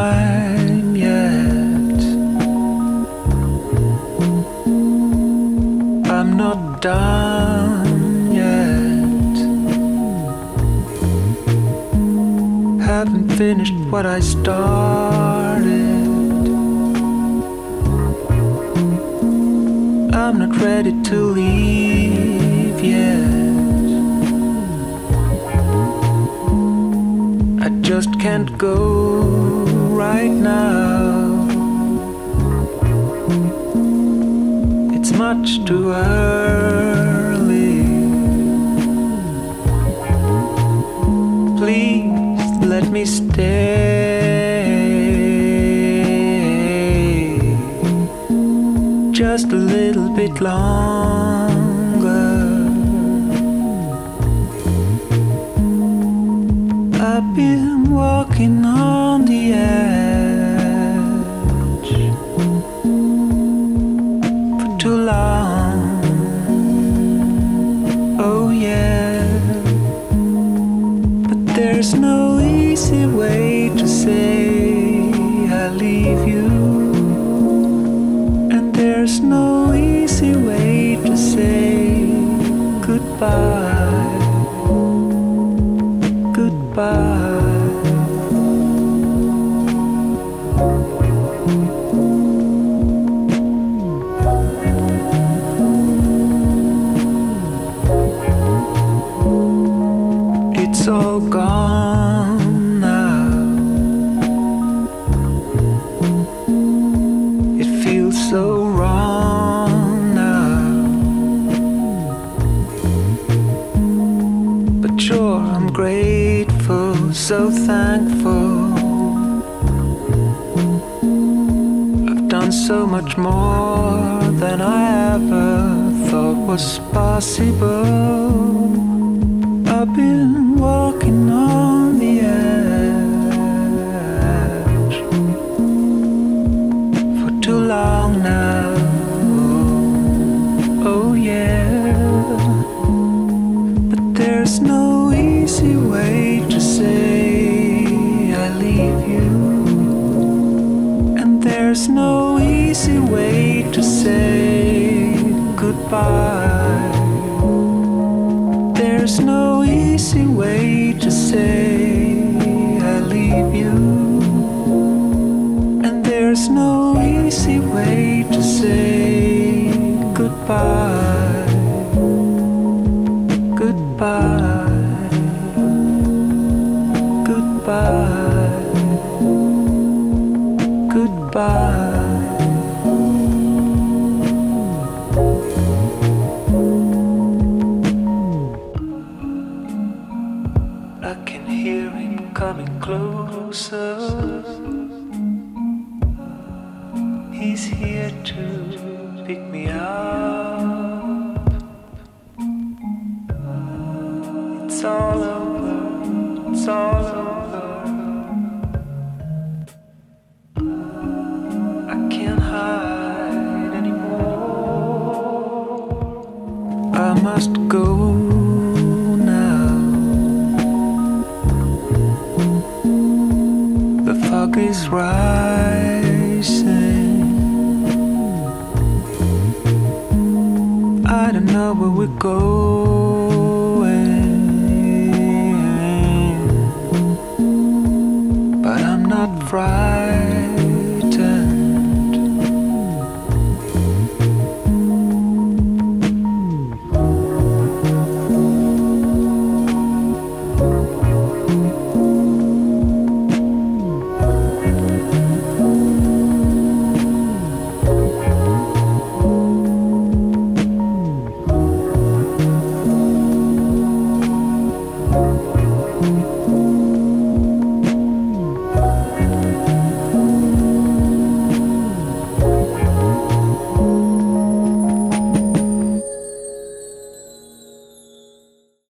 time yet. I'm not done yet. Haven't finished what I started. I'm not ready to leave yet. I just can't go right now. It's much too early. Please let me stay just a little bit longer. I've been walking on the edge for too long. Oh yeah, but there's no easy way to say I leave you, and there's no easy way to say goodbye. Goodbye. It's all gone now. It feels so wrong now. But sure, I'm grateful, so thankful. I've done so much more than I ever thought was possible. I've been walking on the edge for too long now. Oh yeah, but there's no easy way to say I leave you, and there's no easy way to say goodbye. There's no easy way to say I leave you, and there's no easy way to say goodbye. Goodbye. Goodbye. Goodbye. I can hear him coming closer. He's here to pick me up. It's all over, it's all over. I can't hide anymore. I must go. Is rising. I don't know where we're going, but I'm not frightened.